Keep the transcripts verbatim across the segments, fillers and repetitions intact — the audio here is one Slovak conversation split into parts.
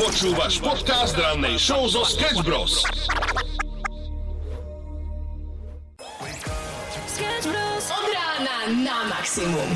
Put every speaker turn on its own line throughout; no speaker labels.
Počúvaš podcast rannej show zo Sketch Bros.
Sketch Bros. Od rána na maximum.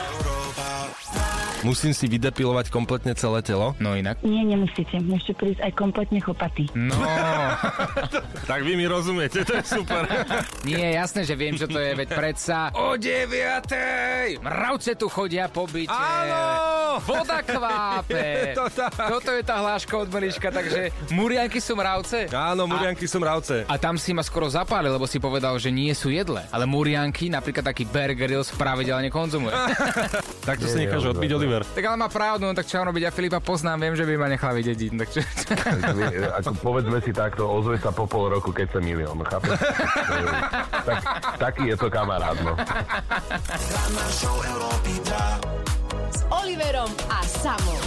Musím si vydepilovať kompletne celé telo?
No inak?
Nie, nemusíte. Môžete prísť aj kompletne chopatý.
No.
Tak vy mi rozumiete, to je super.
Nie, jasné, že viem, čo to je, veď predsa o deviatej mravce tu chodia po byte.
Áno!
Voda kvápe.
To tak.
Toto je tá hláška od Meliška, takže murianky sú mravce.
Áno, murianky sú mravce.
A tam si ma skoro zapálil, lebo si povedal, že nie sú jedle. Ale murianky, napríklad taký Bear Grylls, pravidelne konzumuje.
Tak to si necháš odbiť, Oliver.
Tak ale má pravdu, no tak čo mám robiť? Ja Filipa poznám, viem, že by ma nechal vidieť. Tak čo...
Ako povedzme si takto, ozve sa po pol roku, keď sa milión, chápeš? tak, taký je to kamarát, no.
S Oliverom a Samom.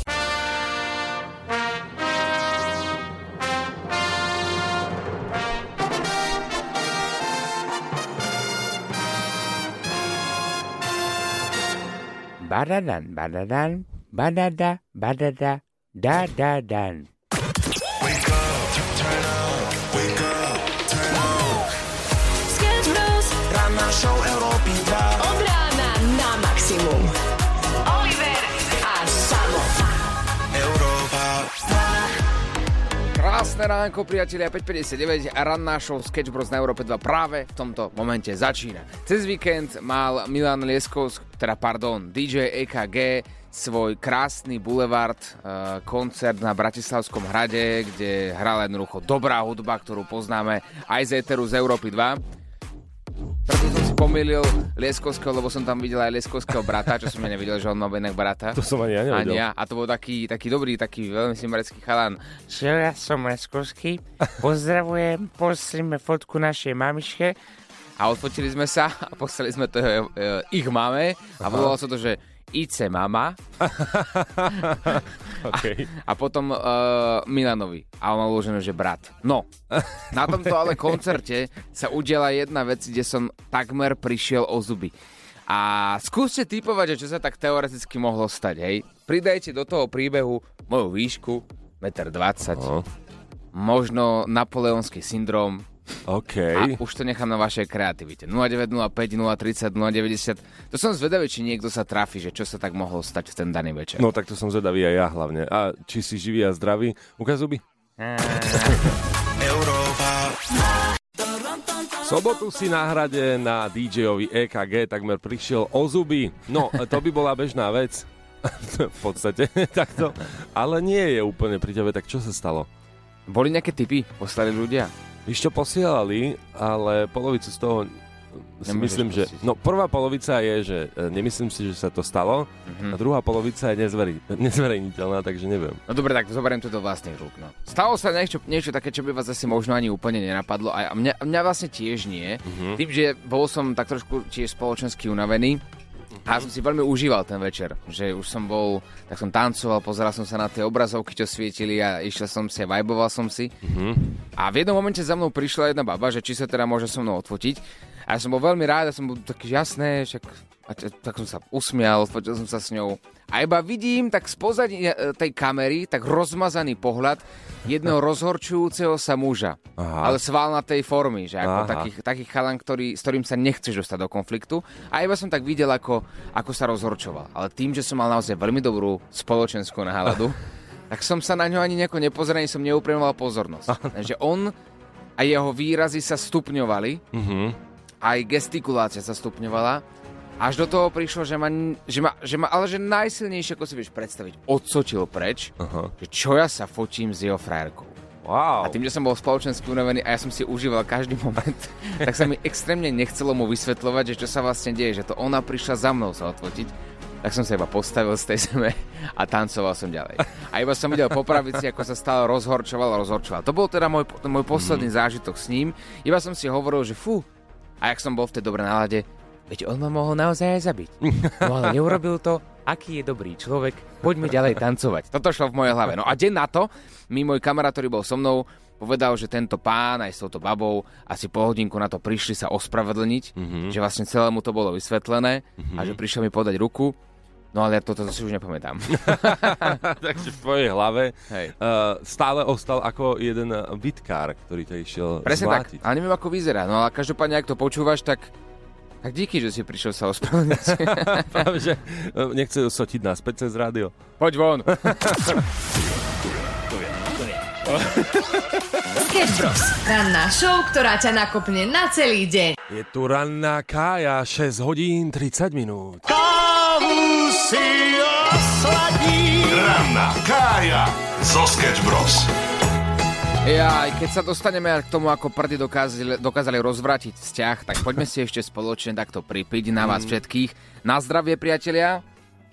Badadan, badadan, badada, badada, da da dan.
Sketch Bros.
Ranná show Európy dva.
Od rána na maximum. Oliver a Samo.
Európa dva.
Krásne ránko, priatelia, päť päťdesiatdeväť a ranná show Sketch Bros na Európe dva práve v tomto momente začína. Cez víkend mal Milan Lieskovský, teda pardon, dý džej é ká gé svoj krásny bulevard, uh, koncert na Bratislavskom hrade, kde hrala jednoducho dobrá hudba, ktorú poznáme aj z éteru z Európy dva. Preto som si pomýlil Lieskovského, lebo som tam videl aj Lieskovského brata, čo som ja nevidel, že on má inak brata.
To som ani ja nevedel.
Ani ja. A to bol taký, taký dobrý, taký veľmi sympatický chalan.
Čo, ja som Lieskovský, pozdravujem, poslíme fotku našej mamičke.
A odfotili sme sa a poslali sme to e, e, ich mame a volalo sa to, že Ice mama.
Okay.
A, a potom e, Milanovi. A on mal uložené, že brat. No, na tomto ale koncerte sa udiala jedna vec, kde som takmer prišiel o zuby. A skúste typovať, že čo sa tak teoreticky mohlo stať, hej. Pridajte do toho príbehu moju výšku, jeden dvadsať metra, oh. Možno napoleonský syndrom.
OK.
A už to nechám na vašej kreativite. nula deväť nula päť, nula tridsať, nula deväťdesiat. To som zvedavý, či niekto sa trafi, že čo sa tak mohlo stať v ten daný večer.
No tak to som zvedavý aj ja hlavne. A či si živý a zdravý? Ukaz zuby?
Európa.
V sobotu si na hrade na dý džejovi é ká gé takmer prišiel o zuby. No, to by bola bežná vec. V podstate takto. Ale nie je úplne pri tebe. Tak čo sa stalo?
Boli nejaké tipy? Poslali ľudia?
Víš čo, posielali, ale polovicu z toho si
Nemôžeš
myslím,
pustiť.
že... No, prvá polovica je, že nemyslím si, že sa to stalo,
Mhm.
a druhá polovica je nezveri, nezverejniteľná, takže neviem.
No dobre, tak zoberiem to do vlastných rúk. No. Stalo sa niečo, niečo také, čo by vás asi možno ani úplne nenapadlo. A mňa, mňa vlastne tiež nie.
Mhm.
Tým, že bol som tak trošku tiež spoločensky unavený. A som si veľmi užíval ten večer, že už som bol, tak som tancoval, pozeral som sa na tie obrazovky, čo svietili a išiel som si a vajboval som si.
Mhm.
A v jednom momente za mnou prišla jedna baba, že či sa teda môže so mnou odfotiť. A ja som bol veľmi rád, ja som bol taký jasné, však, a t- tak som sa usmial, odfotil som sa s ňou. A iba vidím tak spoza tej kamery, tak rozmazaný pohľad jedného rozhorčujúceho sa muža.
Aha.
Ale svalnatej formy, že ako
Aha.
takých, takých chalan, ktorý, s ktorým sa nechceš dostať do konfliktu. A iba som tak videl, ako, ako sa rozhorčoval. Ale tým, že som mal naozaj veľmi dobrú spoločenskú náladu, tak som sa na ňo ani nejako nepozeral, ani som neupriamoval pozornosť. Takže on a jeho výrazy sa stupňovali,
Mhm.
aj gestikulácia sa stupňovala. Až do toho prišlo, že ma, že ma, že ma ale že najsilnejšie, ako si vieš predstaviť, odsotil preč,
Aha.
že čo ja sa fotím s jeho frajerkou.
Wow.
A tým, že som bol spoločensky unavený a ja som si užíval každý moment, tak sa mi extrémne nechcelo mu vysvetľovať, že čo sa vlastne deje, že to ona prišla za mnou sa odfotiť. Tak som sa iba postavil z tej zeme a tancoval som ďalej. A iba som videl po pravici, ako sa stále rozhorčoval a rozhorčoval. To bol teda môj, môj posledný mm. zážitok s ním. Iba som si hovoril, že fú, a jak som bol v tej dobrej nálade, veď on ma mohol naozaj aj zabiť. No ale neurobil to, aký je dobrý človek, poďme ďalej tancovať. Toto šlo v mojej hlave. No a deň na to mi môj kamarát, ktorý bol so mnou, povedal, že tento pán aj s touto babou asi po hodinku na to prišli sa ospravedlniť, mm-hmm. že vlastne celému to bolo vysvetlené mm-hmm. a že prišiel mi podať ruku No ale toto si už nepamätám.
Takže v tvojej hlave
Hej.
Uh, stále ostal ako jeden bitkár, ktorý ťa išiel
Presne
zmlátiť.
tak, ale neviem, ako vyzerá. No ale každopádne, ak to počúvaš, tak, tak díky, že si prišiel sa ospravedlniť.
Práve, že uh, nechce sotiť naspäť cez rádio.
Poď von.
Sketch Bros. Ranná show, ktorá ťa nakopne na celý deň.
Je tu ranná Kája, šesť hodín tridsať minút.
Kávu si osladí. Ranná Kája zo Sketch Bros.
Ja, aj keď sa dostaneme k tomu, ako prdy dokázali, dokázali rozvrátiť vzťah, tak poďme si ešte spoločne takto pripiť na vás všetkých. Na zdravie, priatelia.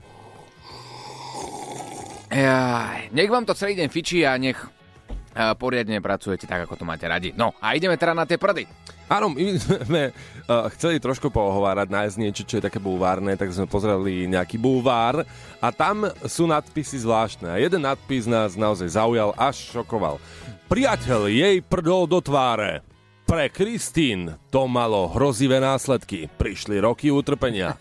Ja, nech vám to celý deň fičí a nech a poriadne pracujete tak, ako to máte radi. No a ideme teda na tie prdy.
Áno, my sme uh, chceli trošku pohovárať, nájsť niečo, čo je také bulvárne, tak sme pozreli nejaký bulvár a tam sú nadpisy zvláštne. A jeden nadpis nás naozaj zaujal, až šokoval. Priateľ jej prdol do tváre. Pre Kristín to malo hrozivé následky. Prišli roky utrpenia.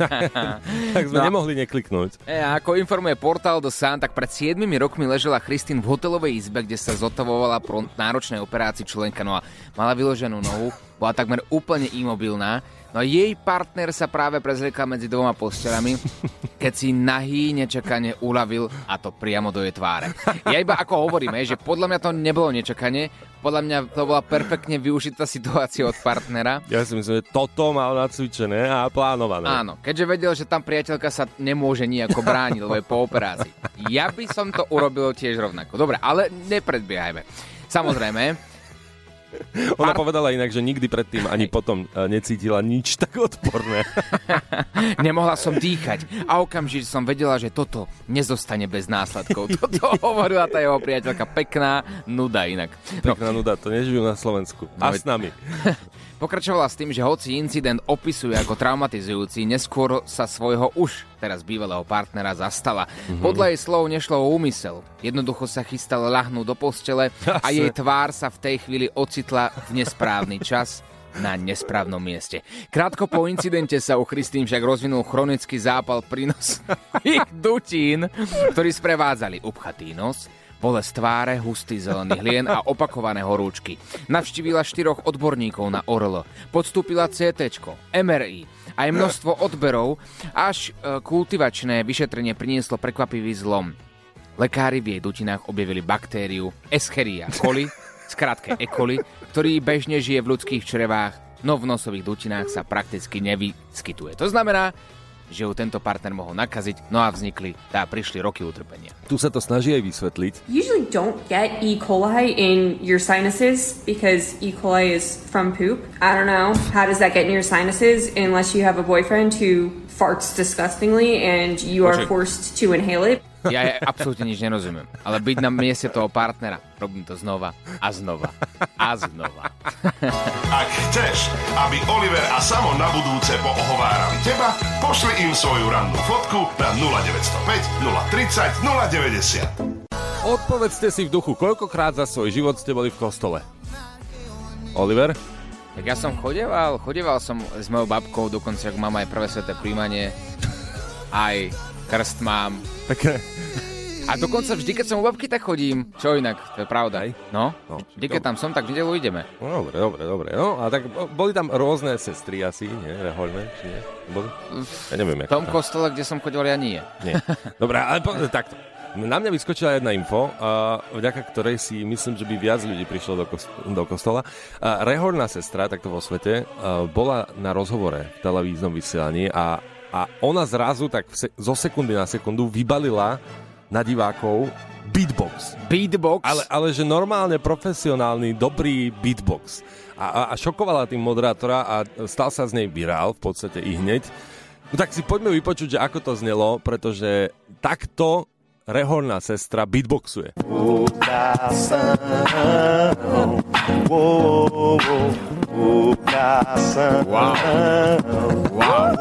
Tak sme no. nemohli nekliknúť.
E, ako informuje portál The Sun, tak pred siedmimi rokmi ležela Kristín v hotelovej izbe, kde sa zotavovala pro náročnej operácii členka. No a mala vyloženú nohu, bola takmer úplne imobilná. No a jej partner sa práve prezliekal medzi dvoma posteľami, keď si nahý nečakane uľavil, a to priamo do jej tváre. Ja iba ako hovorím, že podľa mňa to nebolo nečakanie, podľa mňa to bola perfektne využitá situácia od partnera.
Ja si myslím, že toto mal nacvičené a plánované.
Áno, keďže vedel, že tam priateľka sa nemôže nejako brániť, lebo je po operácii. Ja by som to urobil tiež rovnako. Dobre, ale nepredbiehajme. Samozrejme,
ona Part... povedala inak, že nikdy predtým ani potom necítila nič tak odporné.
Nemohla som dýchať a okamžite som vedela, že toto nezostane bez následkov. Toto hovorila tá jeho priateľka. Pekná nuda inak.
Pekná no. nuda, to nežijú na Slovensku. A no, s nami.
Pokračovala s tým, že hoci incident opisuje ako traumatizujúci, neskôr sa svojho už teraz bývalého partnera zastala. Mm-hmm. Podľa jej slov nešlo o úmysel. Jednoducho sa chystala ľahnúť do postele a jej tvár sa v tej chvíli ocitla v nesprávny čas na nesprávnom mieste. Krátko po incidente sa u Kristín však rozvinul chronický zápal prínosných dutín, ktorí sprevádzali upchatý nos, bolesť tváre, hustý zelený hlien a opakované horúčky. Navštívila štyroch odborníkov na ó er el, podstúpila cé téčko, em er í, aj množstvo odberov, až e, kultivačné vyšetrenie prinieslo prekvapivý zlom. Lekári v jej dutinách objavili baktériu Escherichia coli, skratke E. coli, ktorý bežne žije v ľudských črevách, no v nosových dutinách sa prakticky nevyskytuje. To znamená, že ju tento partner mohol nakaziť, no a vznikli, tá prišli roky utrpenia.
Tu sa to snaží aj vysvetliť.
Usually don't get E. coli in your sinuses because E. coli is from poop. I don't know, how does that get in your sinuses unless you have a boyfriend who farts disgustingly and you are forced to inhale it?
Ja, ja absolútne nič nerozumiem, ale byť na mieste toho partnera, robím to znova a znova a znova.
Ak chceš, aby Oliver a Samo na budúce poohovárali teba, pošli im svoju rannú fotku na nula deväť nula päť, nula tridsať, nula deväťdesiat.
Odpovedzte si v duchu, koľkokrát za svoj život ste boli v kostole? Oliver?
Tak ja som chodeval, chodeval som s mojou babkou, dokonca ak mám aj prvé sväté príjmanie, aj krst mám.
Pekne.
A dokonca vždy, keď som u babky, tak chodím. Čo inak, to je pravda. No, no vždy, keď tam som, tak v nedeľu ideme.
No, dobre, dobre, dobre. No, a tak boli tam rôzne sestry asi, nie? Rehoľné, či nie? Boli? Ja neviem,
v tom tam. Kostole, kde som chodil, ja nie.
Nie. Dobre, ale po, takto. Na mňa vyskočila jedna info, uh, vďaka ktorej si myslím, že by viac ľudí prišlo do, kost- do kostola. Uh, rehoľná sestra, takto vo svete, uh, bola na rozhovore v televíznom vysielaní a, a ona zrazu tak se- zo sekundy na sekundu vybalila na divákov beatbox.
Beatbox?
Ale, ale že normálne profesionálny, dobrý beatbox. A, a, a šokovala tým moderátora a stal sa z nej virál v podstate i hneď. No tak si poďme vypočuť, že ako to znelo, pretože takto rehoľná sestra beatboxuje.
Wow. Wow.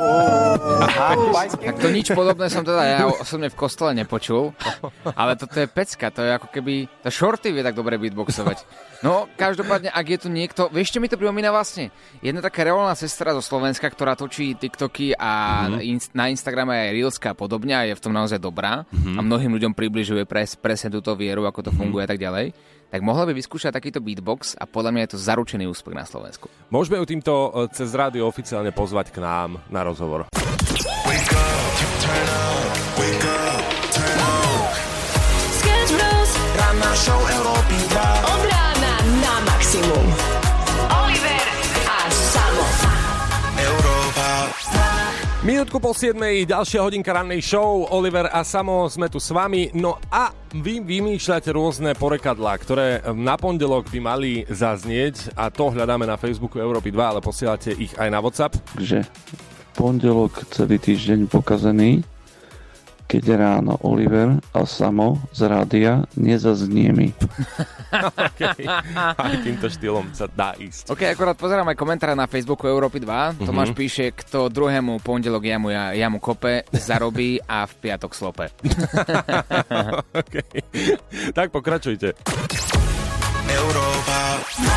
Tak to nič podobné som teda ja osobne v kostole nepočul, ale toto je pecka, to je ako keby, to Shorty vie tak dobre beatboxovať. No, každopádne, ak je tu niekto, vieš, čo mi to pripomína vlastne? Jedna taká reálna sestra zo Slovenska, ktorá točí TikToky a mm-hmm. na Instagrame aj Reelska a podobne a je v tom naozaj dobrá mm-hmm. a mnohým ľuďom približuje pres, presne túto vieru, ako to funguje mm-hmm. a tak ďalej. Tak mohla by vyskúšať takýto beatbox a podľa mňa je to zaručený úspech na Slovensku.
Môžeme ju týmto cez rádio oficiálne pozvať k nám na rozhovor.
Wake up, turn up, wake up, turn up.
Sketch Bros.
Ranná show Európy dva.
Od rána na maximum. Oliver a Samo.
Európa.
Minútku po siedmej, ďalšia hodinka rannej show. Oliver a Samo sme tu s vami. No a vy vymýšľate rôzne porekadlá, ktoré na pondelok by mali zaznieť a to hľadáme na Facebooku Európy dva, ale posielate ich aj na WhatsApp.
Takže pondelok celý týždeň pokazený, keď ráno Oliver a Samo z rádia nezaznie mi.
Okay. Aj týmto štýlom sa dá ísť.
Ok, akorát pozerám aj komentáre na Facebooku Európy dva. Mm-hmm. Tomáš píše, kto druhému pondelok jamu, ja, jamu kope, zarobí a v piatok slope.
Okay. Tak pokračujte.
Európa.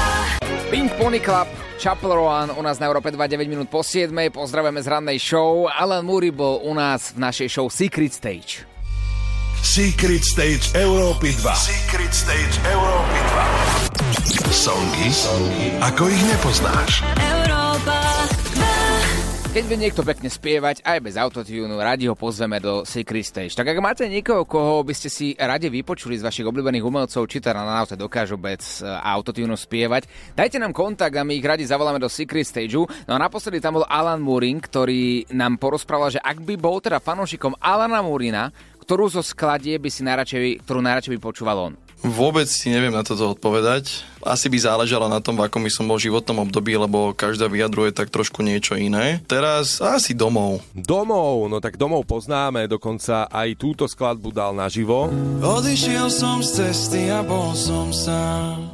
Pink Pony Club, Chapel Roan u nás na Európe dva, deväť minút po siedmej. Pozdravujeme z rannej show. Alan Moore bol u nás v našej show Secret Stage.
Secret Stage Európy dva. Secret Stage Európy dva. Songy, songy, ako ich nepoznáš.
Európa dva.
Keď vie niekto pekne spievať, aj bez autotune, radi ho pozveme do Secret Stage. Tak ak máte niekoho, koho by ste si radi vypočuli z vašich obľúbených umelcov, či teda naozaj dokážu bez autotune spievať, dajte nám kontakt a my ich radi zavoláme do Secret Stageu. No a naposledy tam bol Alan Mooring, ktorý nám porozprával, že ak by bol teda fanúšikom Alana Moorina, ktorú zo skladie by si najradšej, ktorú najradšej by počúval on?
Vôbec si neviem na toto odpovedať. Asi by záležalo na tom, v akom by som bol v životnom období, lebo každá vyjadruje tak trošku niečo iné. Teraz asi Domov.
Domov, no tak Domov poznáme, dokonca aj túto skladbu dal naživo.
Odišiel som z cesty a bol som sám.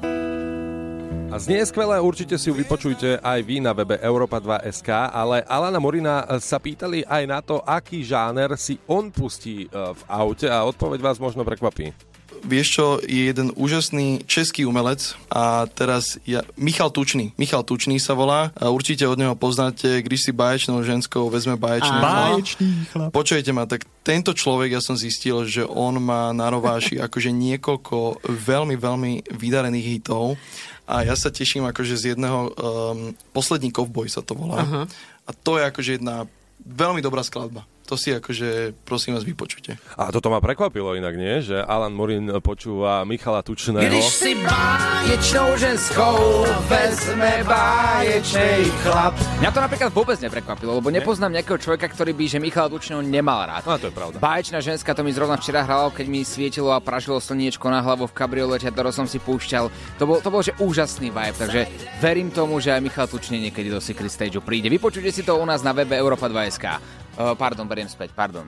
A znie skvelé, určite si ju vypočujte aj vy na webe Európa dva bodka es ká, ale Alana Moorina sa pýtali aj na to, aký žáner si on pustí v aute a odpoveď vás možno prekvapí.
Vieš čo, je jeden úžasný český umelec a teraz ja, Michal Tučný. Michal Tučný sa volá a určite od neho poznáte, když si báječnou ženskou vezme báječný chlap. Počujete ma, tak tento človek, ja som zistil, že on má na rováši akože niekoľko veľmi, veľmi vydarených hitov a ja sa teším akože z jedného um, Poslední kovboj sa to volá. Uh-huh. A to je akože jedna veľmi dobrá skladba. To si akože, prosím vás, vypočujte.
A toto ma prekvapilo inak, nie? Že Alan Moorin počúva Michala Tučného.
Když si báječnou ženskou vezme báječnej chlap. Mňa to napríklad vôbec neprekvapilo, lebo nepoznám nejakého človeka, ktorý by, že Michala Tučného nemal rád.
No to je pravda.
Báječná ženská, to mi zrovna včera hralo, keď mi svietilo a pražilo slniečko na hlavu v kabriolete, ktorý som si púšťal. To bol, to bol že úžasný vibe, takže verím tomu, že aj Michal Tučný niekedy do Secret Stageu príde. Vypočujte si to u nás na webe Európa dva bodka es ká. Uh, pardon, beriem späť, pardon.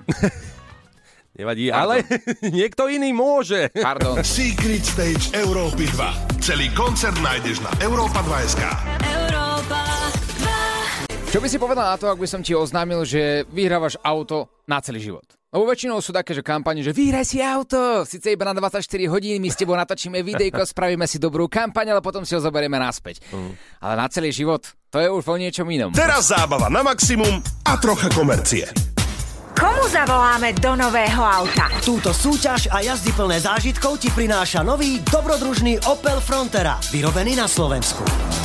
Nevadí, pardon. Ale niekto iný môže.
Pardon.
Secret Stage Európy dva. Celý koncert nájdeš na Európa dva bodka es ká.
Európa dva.
Čo by si povedal na to, ak by som ti oznámil, že vyhrávaš auto na celý život? Lebo väčšinou sú také, že kampane, že vyhraj si auto, síce iba na dvadsaťštyri hodín, my s tebou natočíme videjko, spravíme si dobrú kampaň, ale potom si ho zoberieme naspäť. Mm. Ale na celý život, to je už vo niečom inom.
Teraz zábava na maximum a trocha komercie.
Komu zavoláme do nového auta?
Túto súťaž a jazdy plné zážitkov ti prináša nový dobrodružný Opel Frontera, vyrobený na Slovensku.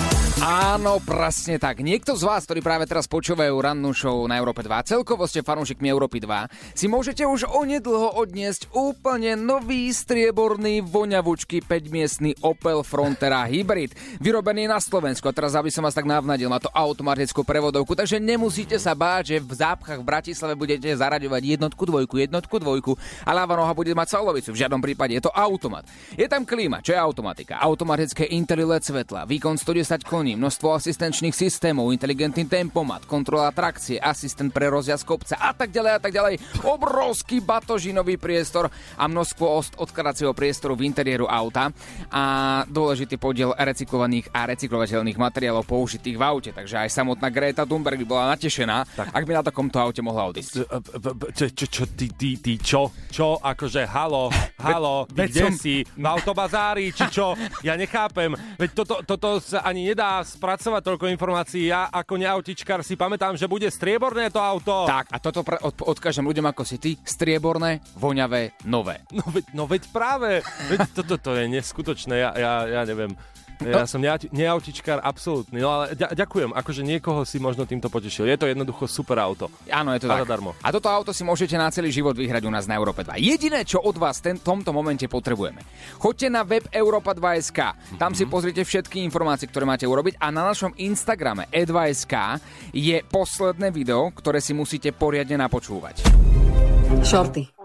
Áno, presne tak. Niekto z vás, ktorí práve teraz počúvajú rannú show na Európe dva, celkovo ste fanúšikmi Európy dva, si môžete už onedlho odniesť úplne nový strieborný voňavučký päťmiestny Opel Frontera Hybrid, vyrobený na Slovensku. A teraz, aby som vás tak navnadil, má to automatickú prevodovku, takže nemusíte sa báť, že v zápchách v Bratislave budete zaraďovať jednotku, dvojku, jednotku, dvojku a ľava noha bude mať salovicu. V žiadnom prípade je to automat. Je tam klíma, čo je automatika. Automatické Intelli el é dé svetla, výkon stodesať koní, zariadení, množstvo asistenčných systémov, inteligentný tempomat, kontrola trakcie, asistent pre rozjazd kopca a tak ďalej a tak ďalej. Obrovský batožinový priestor a množstvo odkladacieho priestoru v interiéru auta a dôležitý podiel recyklovaných a recyklovateľných materiálov použitých v aute. Takže aj samotná Greta Thunberg by bola natešená, tak. ak by na takomto aute mohla odísť.
Čo, čo, čo, ty, ty, ty, čo? Čo? Akože, halo, halo, ty kde som... si? V autobazári, či čo? Ja nechápem. Veď toto, toto sa ani nedá spracovať toľko informácií. Ja ako neautičkár si pamätám, že bude strieborné to auto.
Tak, a toto pre, od, odkážem ľuďom ako si ty. Strieborné, voňavé, nové.
No veď, no veď práve. Veď toto to je neskutočné. Ja, ja, ja neviem. Ja no. som neautičkár absolútny, no ale ďakujem, akože niekoho si možno týmto potešil. Je to jednoducho super auto.
Áno, je to tak.
Zadarmo.
A toto auto si môžete na celý život vyhrať u nás na Európe dva. Jediné, čo od vás v tomto momente potrebujeme. Choďte na web Europa dva bodka es ká, tam mm-hmm. si pozrite všetky informácie, ktoré máte urobiť a na našom Instagrame e dva bodka es ká je posledné video, ktoré si musíte poriadne napočúvať.
Shorty.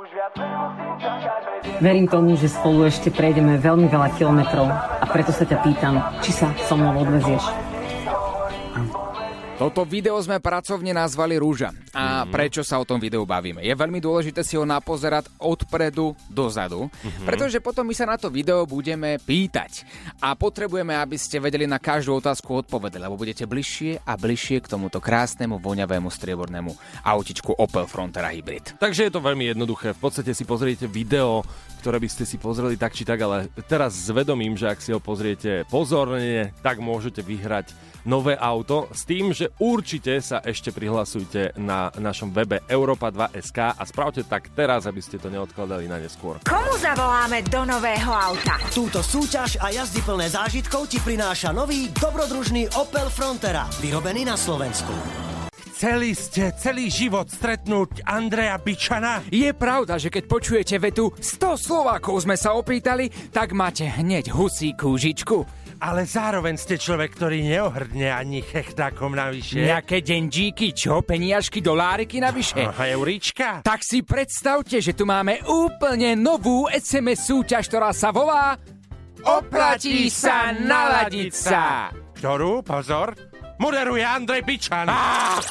Verím tomu, že spolu ešte prejdeme veľmi veľa kilometrov a preto sa ťa pýtam, či sa so mnou odvezieš.
Toto video sme pracovne nazvali Rúža. A mm-hmm. prečo sa o tom videu bavíme? Je veľmi dôležité si ho napozerať odpredu dozadu, mm-hmm. pretože potom my sa na to video budeme pýtať. A potrebujeme, aby ste vedeli na každú otázku odpovedať, lebo budete bližšie a bližšie k tomuto krásnemu, voňavému, striebornému autičku Opel Frontera Hybrid.
Takže je to veľmi jednoduché. V podstate si pozriete video, ktoré by ste si pozreli tak či tak, ale teraz s vedomím, že ak si ho pozriete pozorne, tak môžete vyhrať nové auto s tým, že určite sa ešte prihlasujte na našom webe Europa dva bodka es ká a spravte tak teraz, aby ste to neodkladali na neskôr.
Komu zavoláme do nového auta?
Túto súťaž a jazdy plné zážitkov ti prináša nový dobrodružný Opel Frontera, vyrobený na Slovensku.
Chceli ste celý život stretnúť Andreja Bičana?
Je pravda, že keď počujete vetu sto Slovákov sme sa opýtali, tak máte hneď husí kúžičku.
Ale zároveň ste človek, ktorý neohrdne ani chechtákom navyše.
Nejaké denžíky, čo? Peniažky, doláriky navyše?
Aha, euríčka?
Tak si predstavte, že tu máme úplne novú es em es súťaž, ktorá sa volá Oplatí sa naladiť sa.
Ktorú, pozor, moderuje Andrej Bičan.
Ah!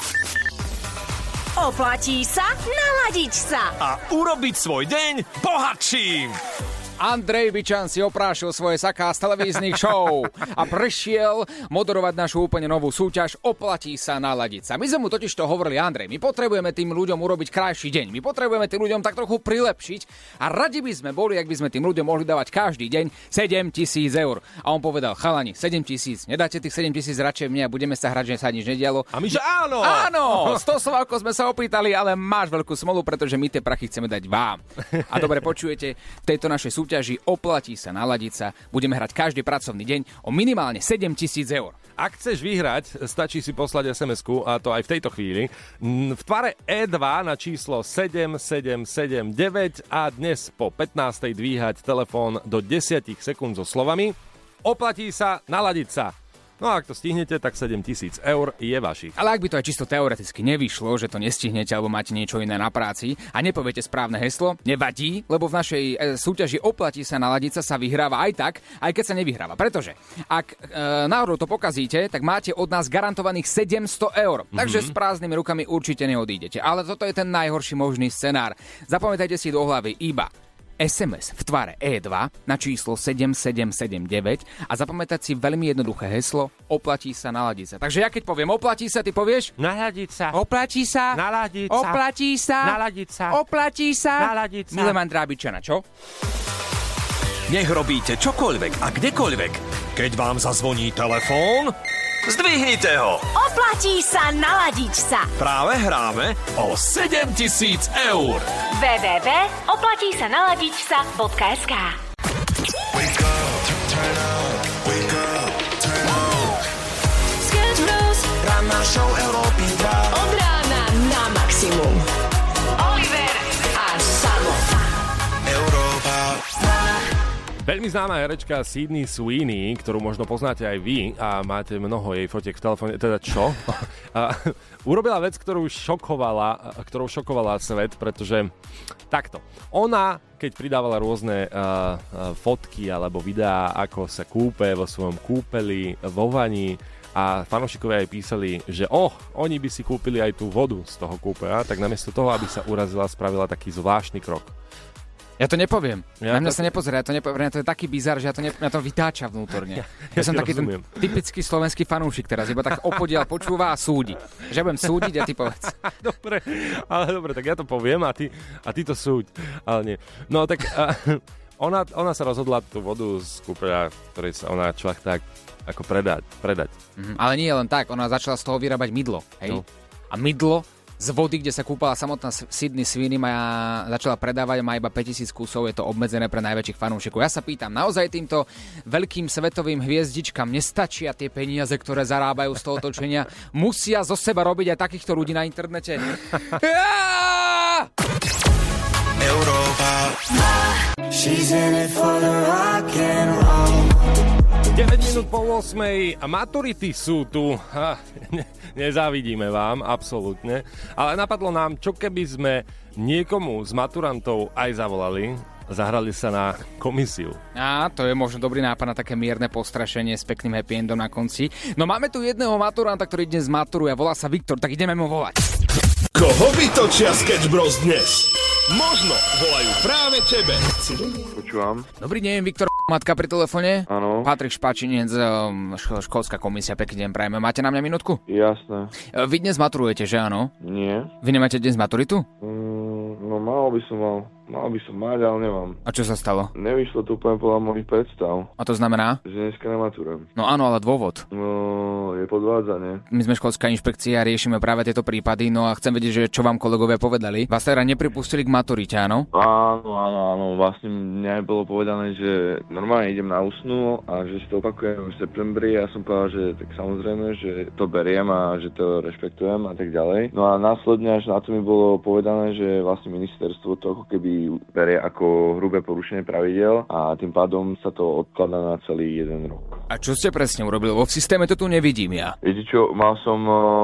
Oplatí sa naladiť sa.
A urobiť svoj deň bohatším.
Andrej Bičan si oprášil svoje saká z televíznych show a prišiel moderovať našu úplne novú súťaž Oplatí sa naladiť sa. My sme mu totiž to hovorili, Andrej, my potrebujeme tým ľuďom urobiť krajší deň. My potrebujeme tým ľuďom tak trochu prilepšiť a radi by sme boli, ak by sme tým ľuďom mohli dávať každý deň sedem tisíc eur. A on povedal, chalani, sedem tisíc, nedáte tých sedem tisíc radšej mne a budeme sa hrať, že sa nič nedialo.
A my že áno!
Áno! sto Slovákov sme sa opýtali, ale máš veľkú smolu, pretože my tie prachy chceme dať vám. A dobre počujete, v tejto našej súťaži Oplatí sa naladiť sa. Budeme hrať každý pracovný deň o minimálne sedem tisíc eur.
Ak chceš vyhrať, stačí si poslať es em esku, a to aj v tejto chvíli, v tvare é dva na číslo sedem sedem sedem deväť a dnes po pätnástej dvíhať telefón do desať sekúnd so slovami Oplatí sa naladiť sa. No a ak to stihnete, tak sedem tisíc eur je vašich.
Ale ak by to aj čisto teoreticky nevyšlo, že to nestihnete alebo máte niečo iné na práci a nepoviete správne heslo, nevadí, lebo v našej e, súťaži Oplatí sa naladiť sa sa vyhráva aj tak, aj keď sa nevyhráva. Pretože ak e, náhodou to pokazíte, tak máte od nás garantovaných sedemsto eur. Mm-hmm. Takže s prázdnymi rukami určite neodídete. Ale toto je ten najhorší možný scenár. Zapamätajte si do hlavy iba es em es v tvare é dva na číslo sedem sedem sedem deväť a zapamätať si veľmi jednoduché heslo Oplatí sa naladiť sa. Takže ja keď poviem oplatí sa, ty povieš?
Naladiť sa.
Oplatí sa.
Naladiť sa.
Oplatí sa.
Naladiť sa.
Oplatí sa.
Naladiť sa.
Milan Drábičana, čo?
Nech robíte čokoľvek a kdekoľvek. Keď vám zazvoní telefón, zdvihnite ho.
Oplatí sa naladiť sa.
Práve hráme o sedem tisíc eur.
w w w bodka oplatí sa naladiť sa bodka es ká.
Wake up, turn up, wake up, turn up.
Sketch Bros.
Ranná show Európy dva.
Od rána na maximum. Oliver a Samo.
Európa dva.
Veľmi známa herečka Sydney Sweeney, ktorú možno poznáte aj vy a máte mnoho jej fotiek v telefóne, teda čo? A, urobila vec, ktorú šokovala, ktorou šokovala svet, pretože takto. Ona, keď pridávala rôzne uh, uh, fotky alebo videá, ako sa kúpe vo svojom kúpeli, vo vani a fanúšikovia aj písali, že oh, oni by si kúpili aj tú vodu z toho kúpeľa, tak namiesto toho, aby sa urazila, spravila taký zvláštny krok.
Ja to nepoviem. Ja na mňa
to...
sa nepozerá, ja to nepoviem. To je taký bizar, že ja to, ne... ja to vytáča vnútorne. Ja, ja, ja som taký rozumiem. Ten typický slovenský fanúšik teraz, iba tak opodiaľ počúva a súdi. Že budem súdiť a ty povedz.
Dobre, ale dobre, tak ja to poviem a ty, a ty to súď. Ale nie. No tak a, ona, ona sa rozhodla tú vodu z kúpeľa, ktorej sa ona čvachtá ako predať. predať.
Mm-hmm. Ale nie len tak, ona začala z toho vyrábať mydlo. Hej? No. A mydlo z vody, kde sa kúpala samotná Sydney Sweeney, má, začala predávať, má iba päťtisíc kusov, je to obmedzené pre najväčších fanúšikov. Ja sa pýtam, naozaj týmto veľkým svetovým hviezdičkám nestačia tie peniaze, ktoré zarábajú z toho točenia? Musia zo seba robiť aj takýchto ľudí na internete?
Európa.
She's in it for the rock and roll.
deväť minút po ôsmej a maturity sú tu. Ha, ne, nezávidíme vám, absolútne. Ale napadlo nám, čo keby sme niekomu z maturantov aj zavolali, zahrali sa na komisiu.
Á, to je možno dobrý nápad na také mierne postrašenie s pekným happy endom na konci. No máme tu jedného maturanta, ktorý dnes maturuje, volá sa Viktor, tak ideme mu volať.
Koho vytočia Sketch Bros dnes? Možno volajú práve tebe.
Počúvam.
Dobrý deň, Viktor, matka pri telefóne.
Áno.
Patrik Špačinec, ško- školská komisia, pekný deň prajeme. Máte na mňa minútku?
Jasné.
Vy dnes maturujete, že áno?
Nie.
Vy nemáte dnes maturitu?
Mm, no mal by som mal. Mal by som mať, ale nemám.
A čo sa stalo?
Nevyšlo to úplne podľa mojich predstav.
A to znamená?
Že dneska nematurujem.
No áno, ale dôvod?
No, je podvádzanie.
My sme školská inšpekcia, riešime práve tieto prípady, no a chcem vedieť, že čo vám kolegovia povedali. Vás teda nepripustili k maturite, áno?
Áno, áno, áno. Vlastne mne bolo povedané, že normálne idem na úsnu a že si to opakujem v septembri. Ja som povedal, že tak samozrejme, že to beriem a že to rešpektujem a tak ďalej. No a následne až na to mi bolo povedané, že vlastne ministerstvo to ako keby berie ako hrubé porušenie pravidel a tým pádom sa to odkladá na celý jeden rok.
A čo ste presne urobili? Vo v systéme to tu nevidím ja.
Viete čo, mal som,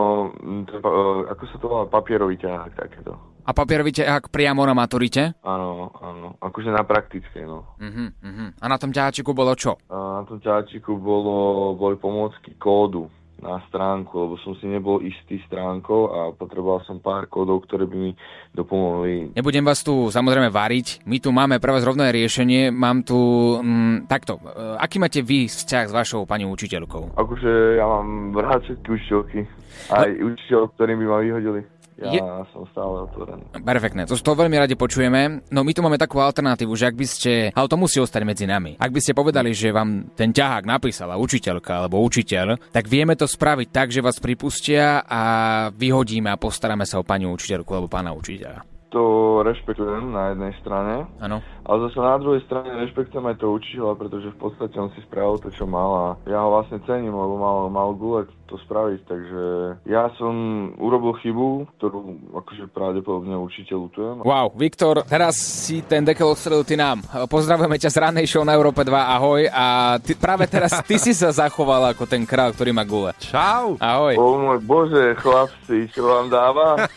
uh, uh, ako sa to volá, papierový ťahák takéto.
A papierový ťahák priamo na maturite?
Áno, áno, akože na praktickej, no.
Uh-huh, uh-huh. A na tom ťaháčiku bolo čo?
A na tom ťaháčiku bolo, boli pomôcky kódu na stránku, lebo som si nebol istý stránkou a potreboval som pár kódov, ktoré by mi dopomohli.
Nebudem vás tu samozrejme variť, my tu máme pre vás rovné riešenie, mám tu mm, takto, aký máte vy vzťah s vašou pani učiteľkou?
Akože ja mám rád všetky učiteľky, aj no. učiteľ, ktorým by ma vyhodili. Ja je... som stále otvorený.
Perfektné, to, to veľmi radi počujeme. No my tu máme takú alternatívu, že ak by ste, ale to musí ostať medzi nami, ak by ste povedali, že vám ten ťahák napísala učiteľka alebo učiteľ, tak vieme to spraviť tak, že vás pripustia a vyhodíme a postaráme sa o pani učiteľku alebo pána učiteľa.
To rešpektujem na jednej strane,
ano.
Ale zase na druhej strane rešpektujem aj toho učiteľa, pretože v podstate on si spravil to, čo mal a ja ho vlastne cením, lebo mal, mal gulet to spraviť, takže ja som urobil chybu, ktorú akože pravdepodobne učiteľ lutujem.
Wow, Viktor, teraz si ten dekel odstrelil ty nám. Pozdravujeme ťa z rannej show na Európe dva, ahoj, a ty, práve teraz ty si sa zachoval ako ten král, ktorý má gule.
Čau.
Ahoj.
O môj Bože, chlapci, čo vám dáva?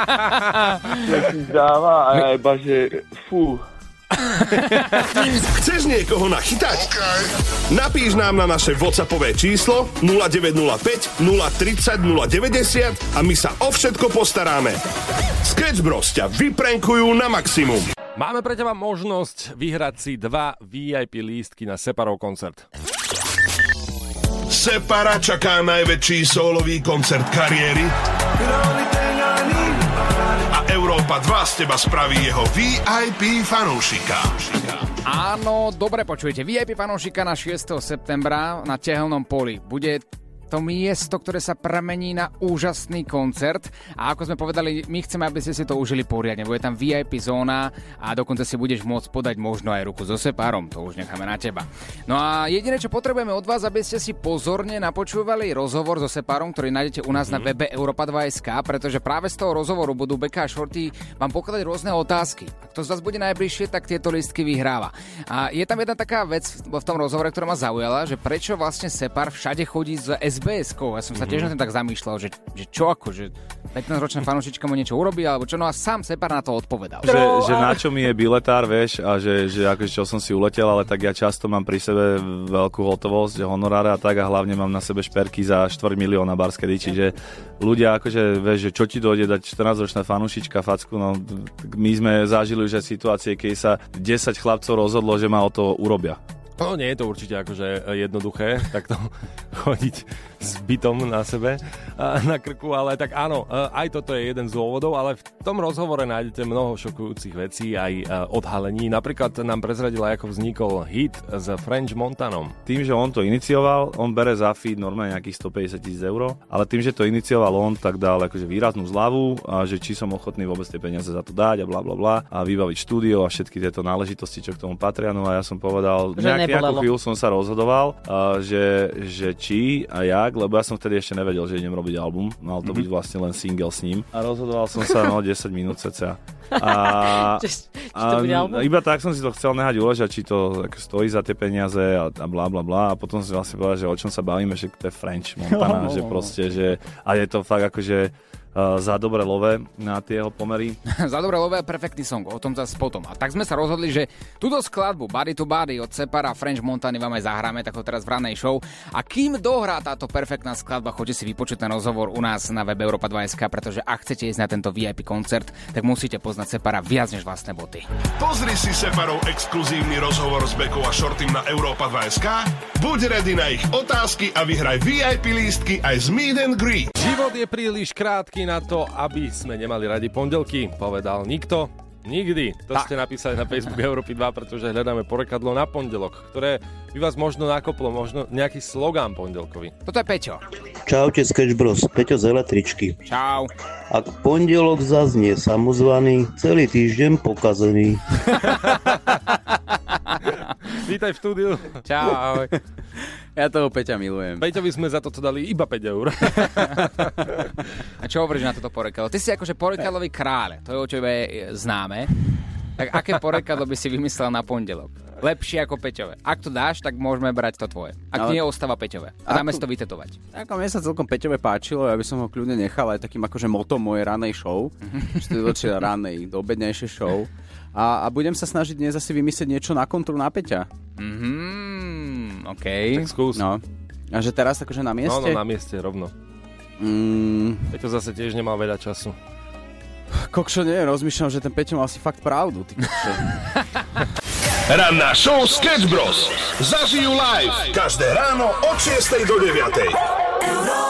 Čo si dáva? A ja iba, že fú.
Chceš niekoho nachytať? Okay. Napíš nám na naše WhatsAppové číslo nula deväť nula päť, nula tridsať, nula deväťdesiat a my sa o všetko postaráme. Sketch Bros ťa vyprenkujú na maximum.
Máme pre teba možnosť vyhrať si dva vé í pé lístky na Separov koncert.
Separa čaká najväčší solový koncert kariéry a Európa dva z teba spraví jeho vé í pé fanúšika.
Áno, dobre počujete. vé í pé fanúšika na šiesteho septembra na Tehelnom poli. Bude to miesto, ktoré sa premení na úžasný koncert. A ako sme povedali, my chceme, aby ste si to užili poriadne. Bude tam vé í pé zóna a dokonca si budeš môcť podať možno aj ruku so Separom. To už necháme na teba. No a jediné, čo potrebujeme od vás, aby ste si pozorne napočúvali rozhovor so Separom, ktorý nájdete u nás mm-hmm. na webe Europa dva bodka es ká, pretože práve z toho rozhovoru budú Beka a Shorty vám pokladať rôzne otázky. Ak to z vás bude najbližšie, tak tieto listky vyhráva. A je tam jedna taká vec v tom rozhovore, ktorá ma zaujala, že prečo vlastne Separ všade chodí z es bé eskou. Ja som sa tiež na tým tak zamýšľal, že, že čo ako, že pätnásťročná fanúšička mu niečo urobí, alebo čo, no a sám Separ na to odpovedal.
Že, že na čo mi je biletár, vieš, a že, že akože čo som si uletel, ale tak ja často mám pri sebe veľkú hotovosť, honoráre a tak a hlavne mám na sebe šperky za štvrť milióna barskedy, čiže ľudia akože, vieš, že čo ti dojde dať štrnásťročná fanúšička facku, no my sme zažili už aj situácie, keď sa desať chlapcov rozhodlo, že ma o to urobia.
No nie je to určite akože jednoduché takto chodiť s bytom na sebe, na krku, ale tak áno, aj toto je jeden z dôvodov, ale v tom rozhovore nájdete mnoho šokujúcich vecí, aj odhalení. Napríklad nám prezradila, ako vznikol hit s French Montanom.
Tým, že on to inicioval, on bere za feed normálne nejakých stopäťdesiat tisíc eur, ale tým, že to inicioval on, tak dal akože výraznú zľavu a že či som ochotný vôbec tie peniaze za to dať a bla bla bla a vybaviť štúdio a všetky tieto náležitosti, čo k tomu patria. No a ja som povedal, nejakú chvíľu som sa rozhodoval, že, že či a jak, lebo ja som vtedy ešte nevedel, že idem robiť album. Mal to byť vlastne len single s ním. A rozhodoval som sa no desať minút cca. A, a iba tak som si to chcel nehať uležať, či to stojí za tie peniaze a, a bla bla bla. A potom si vlastne povedal, že o čom sa bavíme, že to je French Montana, že proste, že a je to fakt akože Uh, za dobré love na tie jeho pomery.
Za dobré love a perfektný song, o tom zase potom. A tak sme sa rozhodli, že túto skladbu Body to Body od Separa French Montany vám aj zahráme, tak ho teraz v ranej show. A kým dohrá táto perfektná skladba, choďte si vypočuť ten rozhovor u nás na webe Europa dva bodka es ká, pretože ak chcete ísť na tento vé í pé koncert, tak musíte poznať Separa viac než vlastné boty.
Pozri si Separov exkluzívny rozhovor s Bekou a Shortym na Europa dva bodka es ká, buď ready na ich otázky a vyhraj vé í pé lístky aj z Meet and Greet.
Život je príliš krátky na to, aby sme nemali radi pondelky, povedal nikto. Nikdy. To tak ste napísali na Facebook Európy dva, pretože hľadáme porekadlo na pondelok, ktoré by vás možno nakoplo, možno nejaký slogán pondelkový.
Toto je Peťo.
Čaute, Sketch Bros. Peťo z električky.
Čau.
Ak pondelok zaznie samozvaný, celý týždeň pokazený.
Vítaj v štúdiu.
Čau.
Ja toho Peťa milujem.
Peťovi sme za toto dali iba päť eur.
A čo hovoríš na toto porekadlo? Ty si akože porekadlový kráľ, to je o tebe známe. Tak aké porekadlo by si vymyslel na pondelok? Lepšie ako Peťové. Ak to dáš, tak môžeme brať to tvoje. Ak ale... nie, ostáva Peťové. A dáme si to vytetovať.
Ako mne sa celkom Peťové páčilo, ja by som ho kľudne nechal aj takým akože motom mojej ranej show. Čiže ranej, do obednejšej show. A, a budem sa snažiť dnes asi vymyslieť niečo na kontru na Peťa.
Mhm, OK.
Tak skús.
No. A že teraz akože na mieste?
No, no, na mieste, rovno.
Mm.
Peťo zase tiež nemal veľa času.
Kokšo, neviem, rozmýšľam, že ten Peťo mal asi fakt pravdu, ty kokšo.
Ranná show Sketch Bros. Zažijú live každé ráno od šiestej do deviatej.